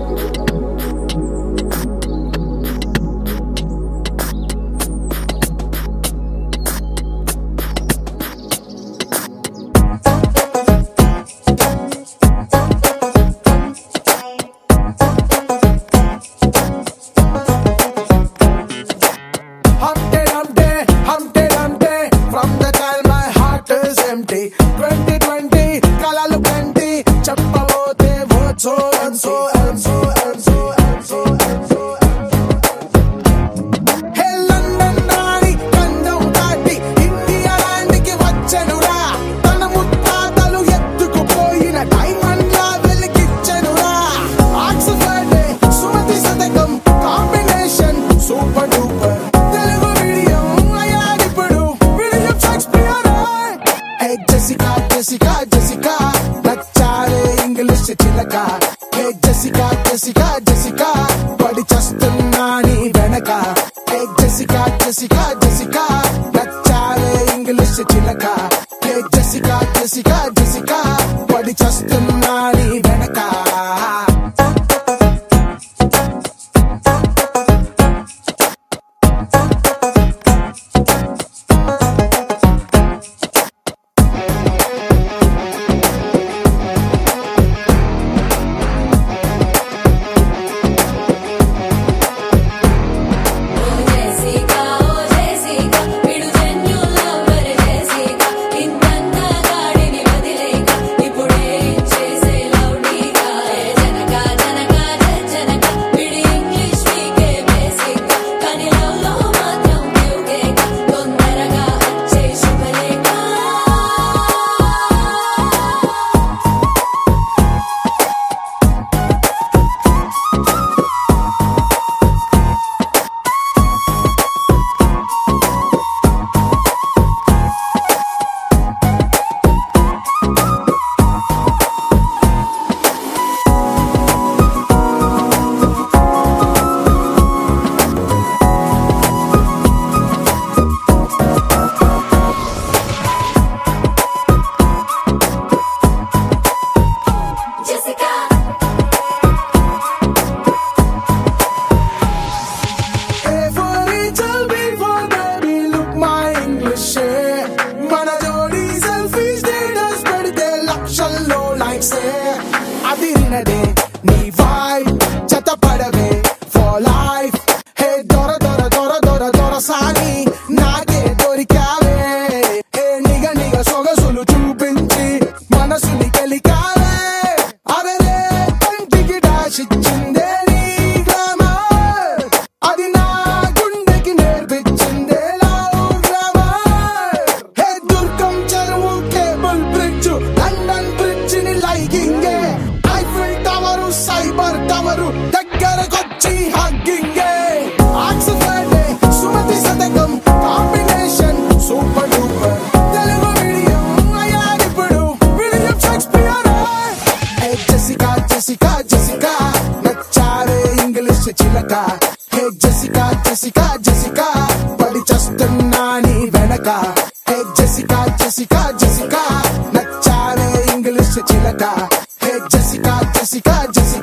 2020 కలలు కంటి చెప్పబోతే హే లండన్ రాణి కందం దాటి ఇండియా ల్యాండ్కి వచ్చెనురా తన ముత్తాతలు ఎత్తుకుపోయిన డైమండ్ లా వెలిగిచ్చెనురా Oxford Sumati Satakam combination super duper Telugu medium అయ్యాడిప్పుడు William Shakespeare hey Jessica Jessica Jessica నచ్చారే ఇంగ్లీష్ చిలక హే జెసికా జెసికా జెసికా పడి చస్తున్నా నీ వెనక హే జెసికా జెసికా జెసికా నచ్చారే ఇంగ్లీష్ చిలక హే జెసికా జెసికా జెసికా పడి చస్తున్నా నీ వెనక అదిరినదే నీ వైబ్ జతపడవే ఫర్ లైఫ్ హే దొర దొర దొర దొర దొర సాని నాకే దొరికావే హే నిగ నిగ సొగసులు చూపించి మనసుని గెలికావే అరెరే కంటికి డాష్ ఇచ్చిందే నీ గ్లామర్ అది నా గుండెకి నేర్పించిందే లవ్ గ్లామర్ హే దుర్గం చెరువు కేబుల్ బ్రిడ్జ్ లండన్ బ్రిడ్జ్ ని లైకింగే సైబర్ టవరు దగ్గరకొచ్చి హగ్గింగే Oxford Sumati Satakam combination super duper Telugu medium అయ్యాడిప్పుడు William Shakespeare hey Jessica Jessica Jessica నచ్చారే ఇంగ్లీష్ చిలక హే జెసికా జెసికా జెసికా పడి చస్తున్నా నీ వెనక హే జెసికా జెసికా జెసికా నచ్చారే ఇంగ్లీష్ చిలక హే జెసికా జెసికా జెసికా